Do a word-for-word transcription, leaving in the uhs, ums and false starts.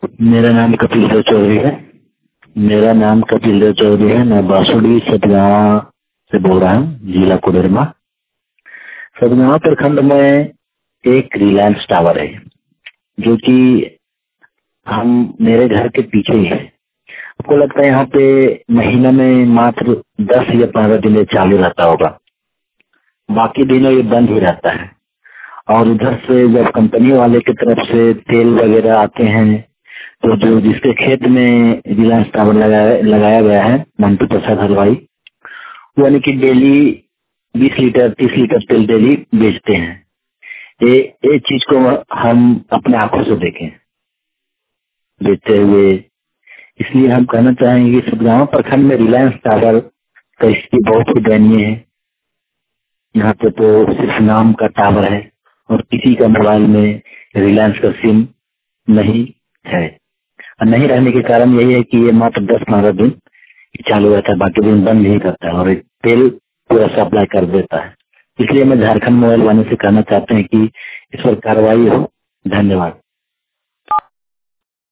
मेरा नाम कपिल देव चौधरी है। मेरा नाम कपिल देव चौधरी है। मैं बासुड़ी सतगावा से बोल रहा हूँ, जिला कोडरमा। सतगावा प्रखंड में एक रिलायंस टावर है जो कि हम मेरे घर के पीछे ही है। आपको लगता है यहाँ पे महीना में मात्र दस या पंद्रह दिन चालू रहता होगा, बाकी दिनों ये बंद ही रहता है। और उधर से जब कंपनी वाले की तरफ से तेल वगैरह आते हैं तो जो जिसके खेत में रिलायंस टावर लगाया लगाया गया है, मंटू प्रसाद हलवाई, वो यानी कि डेली बीस लीटर तीस लीटर तेल डेली बेचते हैं। ये ये चीज को हम अपने आंखों से देखें बेचते हुए। इसलिए हम कहना चाहेंगे कि सतगावा प्रखंड में रिलायंस टावर का स्थिति बहुत ही दयनीय है। यहाँ पे तो सिर्फ नाम का टावर है और किसी का मोबाइल में रिलायंस का सिम नहीं है। और नहीं रहने के कारण यही है कि ये मात्र दस पंद्रह दिन चालू रहता है, बाकी दिन बंद नहीं करता है और तेल पूरा सप्लाई कर देता है। इसलिए मैं झारखंड मोबाइल वाले से कहना चाहते हैं कि इस पर कार्रवाई हो। धन्यवाद।